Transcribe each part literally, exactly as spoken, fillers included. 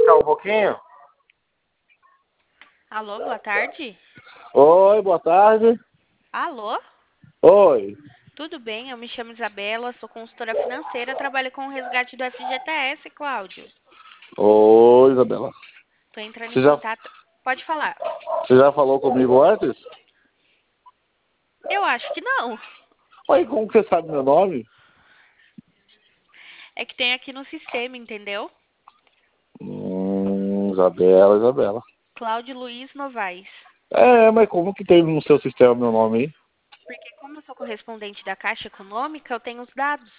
baixar um pouquinho? Alô, boa tarde. Oi, boa tarde. Alô? Oi. Tudo bem? Eu me chamo Isabela, sou consultora financeira, trabalho com o resgate do F G T S, Cláudio. Oi, Isabela. Tô entrando em Você já, contato. Pode falar. você já falou comigo antes? Eu acho que não. Oi, como que você sabe meu nome? É que tem aqui no sistema, entendeu? Hum, Isabela, Isabela. Cláudio Luiz Novaes. É, mas como que tem no seu sistema meu nome aí? Porque como eu sou correspondente da Caixa Econômica, eu tenho os dados.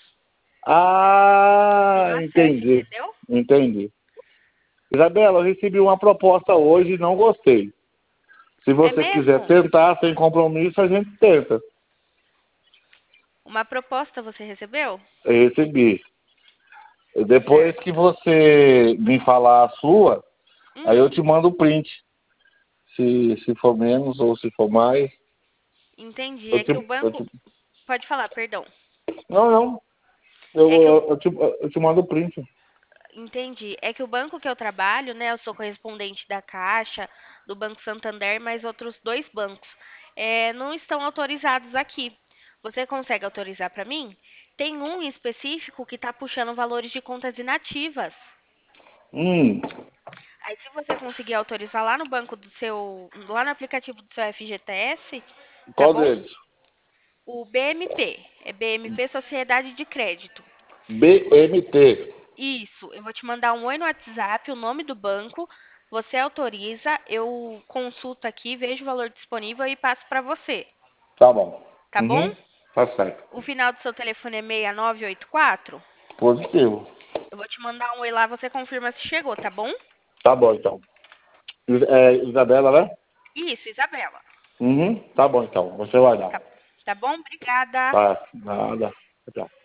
Ah, Tenho acesso, entendi. entendeu? Entendi. Isabela, eu recebi uma proposta hoje e não gostei. Se É você quiser mesmo? tentar sem compromisso, a gente tenta. Uma proposta você recebeu? Eu recebi. Depois Certo. que você me falar a sua, aí eu Hum, te mando o print. Se, se for menos ou se for mais. entendi. Eu É te, que o eu banco. te, Pode falar, perdão. não, não. Eu, É que o eu, eu, te, eu te mando o print. Entendi. É que o banco que eu trabalho, né, eu sou correspondente da Caixa, do Banco Santander, mas outros dois bancos, eh, não estão autorizados aqui. Você consegue autorizar para mim? Tem um em específico que está puxando valores de contas inativas. Hum, Aí, se você conseguir autorizar lá no banco do seu, lá no aplicativo do seu F G T S, tá qual bom? deles? O B M P, é B M P Sociedade de Crédito. B M T. Isso, eu vou te mandar um oi no WhatsApp, o nome do banco. Você autoriza, eu consulto aqui, vejo o valor disponível e passo para você, Tá bom. tá bom? Uhum, tá certo. O final do seu telefone é seis nove oito quatro. Positivo. Eu vou te mandar um oi lá, você confirma se chegou, tá bom? Tá bom, então. Is- É, Isabela, né? Isso, Isabela. Uhum, tá bom, então. Você vai dar. Tá, tá bom? Obrigada. Tá, nada. Tchau.